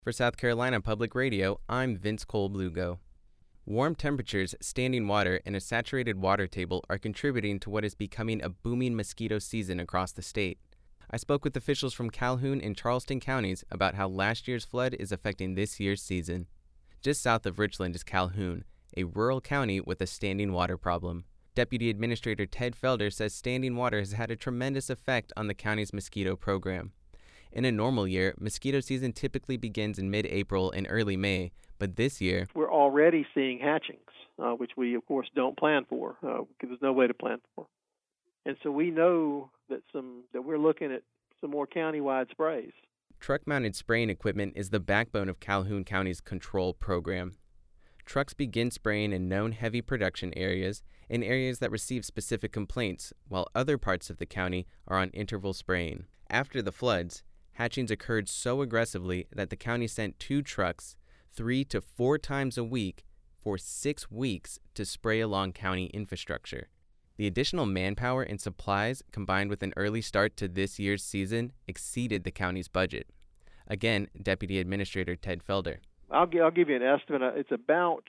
For South Carolina Public Radio, I'm Vince Cole Blugo. Warm temperatures, standing water, and a saturated water table are contributing to what is becoming a booming mosquito season across the state. I spoke with officials from Calhoun and Charleston counties about how last year's flood is affecting this year's season. Just south of Richland is Calhoun, a rural county with a standing water problem. Deputy Administrator Ted Felder says standing water has had a tremendous effect on the county's mosquito program. In a normal year, mosquito season typically begins in mid-April and early May, but this year, we're already seeing hatchings, which we, of course, don't plan for, because there's no way to plan for. And so we know that we're looking at some more county-wide sprays. Truck-mounted spraying equipment is the backbone of Calhoun County's control program. Trucks begin spraying in known heavy production areas and areas that receive specific complaints, while other parts of the county are on interval spraying. After the floods, hatchings occurred so aggressively that the county sent 2 trucks 3 to 4 times a week for 6 weeks to spray along county infrastructure. The additional manpower and supplies, combined with an early start to this year's season, exceeded the county's budget. Again, Deputy Administrator Ted Felder. I'll give you an estimate. It's about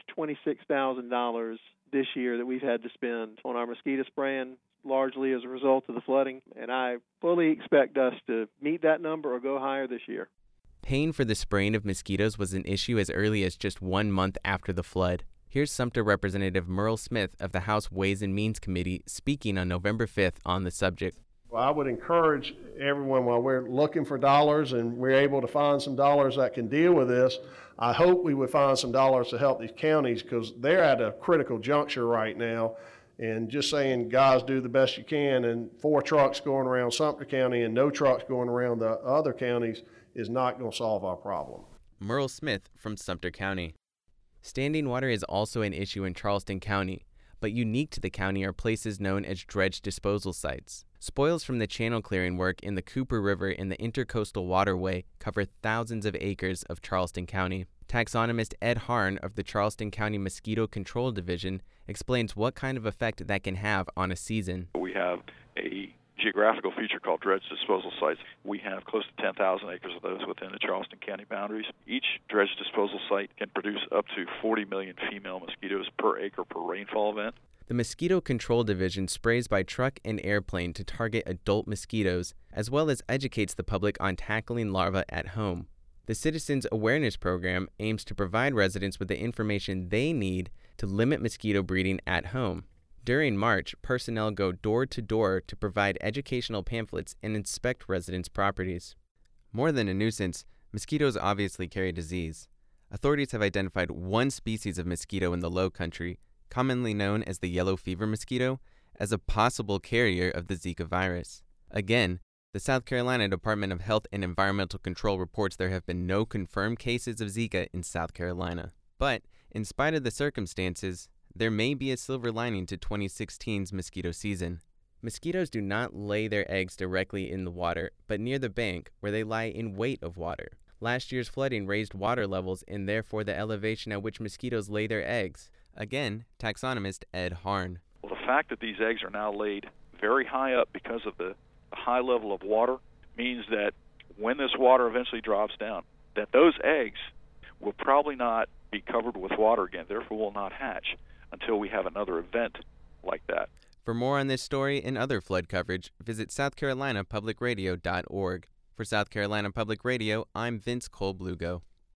$26,000 this year that we've had to spend on our mosquito spraying, largely as a result of the flooding, and I fully expect us to meet that number or go higher this year. Paying for the spraying of mosquitoes was an issue as early as just 1 month after the flood. Here's Sumter Representative Merle Smith of the House Ways and Means Committee speaking on November 5th on the subject. Well, I would encourage everyone, while we're looking for dollars and we're able to find some dollars that can deal with this, I hope we would find some dollars to help these counties, because they're at a critical juncture right now. And just saying, guys, do the best you can, and 4 trucks going around Sumter County and no trucks going around the other counties is not going to solve our problem. Merle Smith from Sumter County. Standing water is also an issue in Charleston County, but unique to the county are places known as dredge disposal sites. Spoils from the channel clearing work in the Cooper River and the Intercoastal Waterway cover thousands of acres of Charleston County. Taxonomist Ed Harn of the Charleston County Mosquito Control Division explains what kind of effect that can have on a season. We have a geographical feature called dredge disposal sites. We have close to 10,000 acres of those within the Charleston County boundaries. Each dredge disposal site can produce up to 40 million female mosquitoes per acre per rainfall event. The Mosquito Control Division sprays by truck and airplane to target adult mosquitoes, as well as educates the public on tackling larvae at home. The Citizens Awareness Program aims to provide residents with the information they need to limit mosquito breeding at home. During March, personnel go door to door to provide educational pamphlets and inspect residents' properties. More than a nuisance, mosquitoes obviously carry disease. Authorities have identified 1 species of mosquito in the Low Country, commonly known as the yellow fever mosquito, as a possible carrier of the Zika virus. Again, the South Carolina Department of Health and Environmental Control reports there have been no confirmed cases of Zika in South Carolina. But, in spite of the circumstances, there may be a silver lining to 2016's mosquito season. Mosquitoes do not lay their eggs directly in the water, but near the bank, where they lie in weight of water. Last year's flooding raised water levels and therefore the elevation at which mosquitoes lay their eggs. Again, taxonomist Ed Harn. Well, the fact that these eggs are now laid very high up because of the high level of water means that when this water eventually drops down, that those eggs will probably not be covered with water again, therefore will not hatch until we have another event like that. For more on this story and other flood coverage, visit southcarolinapublicradio.org. For South Carolina Public Radio, I'm Vince Cole Blugo.